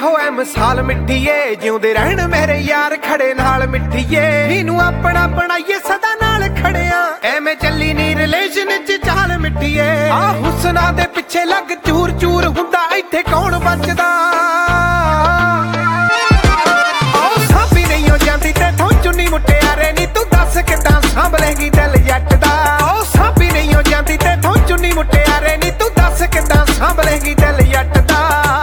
ਹੋਏ ਮਿਸਾਲ ਮਿੱਠੀਏ, ਜਿਉਂਦੇ ਰਹਿਣ ਮੇਰੇ ਯਾਰ ਖੜੇ ਨਾਲ ਮਿੱਠੀਏ। ਇਹਨੂੰ ਆਪਣਾ ਬਣਾਈਏ ਸਦਾ ਨਾਲ ਖੜਿਆ, ਐਵੇਂ ਚੱਲੀ ਨੀ ਰਿਲੇਸ਼ਨ ਚ ਚਾਲ ਮਿੱਠੀਏ। ਆ ਹੁਸਨਾ ਦੇ ਪਿੱਛੇ ਲੱਗ ਚੂਰ ਚੂਰ ਹੁੰਦਾ, ਇੱਥੇ ਕੌਣ ਬਚਦਾ। ਆਹ ਸਾਬੀ ਨਹੀਂ ਹੋ ਜਾਂਦੀ ਤੇਥੋਂ ਚੁੰਨੀ ਮੁਟਿਆਰੇ ਨੀ, ਤੂੰ ਦੱਸ ਕਿੱਦਾਂ ਸੰਭਲੇਗੀ ਦਿਲ ਜੱਟ ਦਾ। ਆਹ ਸਾਬੀ ਨਹੀਂ ਹੋ ਜਾਂਦੀ ਤੇਥੋਂ ਚੁੰਨੀ ਮੁਟਿਆਰੇ ਨੀ, ਤੂੰ ਦੱਸ ਕਿੱਦਾਂ ਸੰਭਲੇਗੀ ਦਿਲ ਜੱਟ ਦਾ।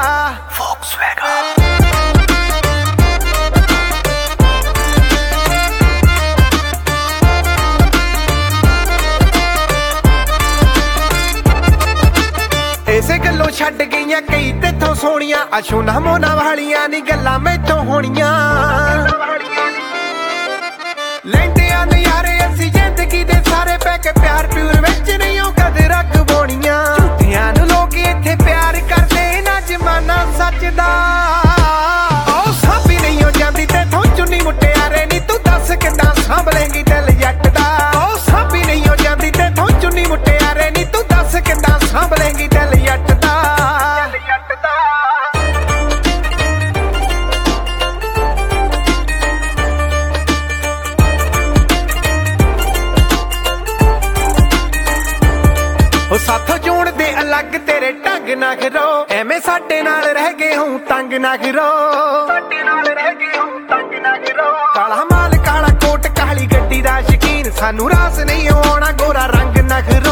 ਇਸੇ ਗੱਲੋਂ ਛੱਡ ਗਈਆਂ ਕਈ ਤੇਥੋਂ ਸੋਹਣੀਆਂ, ਅਸ਼ੂਨਾ ਮੋਨਾ ਵਾਲੀਆਂ ਨੀ ਗੱਲਾਂ ਮੈਥੋਂ ਹੋਣੀਆਂ। ਲੈਂਦੇ ਆ ਨਜ਼ਾਰੇ ਅਸੀਂ ਜ਼ਿੰਦਗੀ ਦੇ ਸਾਰੇ, ਪੈ ਕੇ ਪਿਆਰ ਪਿਊਰ ਵਿੱਚ ਨਹੀਂ ਉਹ ਕਦਰਾਂ ਕਵਾਉਣੀਆਂ। ਝੂਠਿਆਂ ਨੂੰ ਲੋਕ ਇੱਥੇ ਪਿਆਰ ਕਰਦੇ, ਨਾ ਜ਼ਮਾਨਾ ਸੱਚ ਦਾ। ਆਹ ਸਾਬੀ ਨਹੀਂ ਹੋ ਜਾਂਦੀ ਤੇਥੋਂ ਚੁੰਨੀ ਮੁਟਿਆਰੇ ਨੀ, ਤੂੰ ਦੱਸ ਕਿੱਦਾਂ ਸੰਭਲੇਗੀ ਦਿਲ ਜੱਟ ਦਾ। ਆਹ ਸਾਬੀ ਨਹੀਂ ਹੋ ਜਾਂਦੀ ਤੇਥੋਂ ਚੁੰਨੀ ਮੁਟਿਆਰੇ ਨੀ, ਤੂੰ ਦੱਸ ਕਿੱਦਾਂ ਸੰਭਲੇਗੀ ਦਿਲ ਜੱਟ ਦਾ। ਉਹ ਸਾਥੋਂ ਜੋੜ ਦੇ ਅਲੱਗ ਤੇਰੇ ਢੰਗ ਨਾ ਕਰੋ, ਐਵੇਂ ਸਾਡੇ ਨਾਲ ਰਹਿ ਗਏ ਹੂੰ ਤੰਗ ਨਾ ਕਰੋ। ਕਾਲਾ ਮਾਲ ਕਾਲਾ ਕੋਟ ਕਾਲੀ ਗੱਡੀ ਦਾ ਸ਼ਕੀਨ, ਸਾਨੂੰ ਰਾਸ ਨਹੀਂ ਆਉਣਾ ਗੋਰਾ ਰੰਗ ਨਾ ਕਰੋ।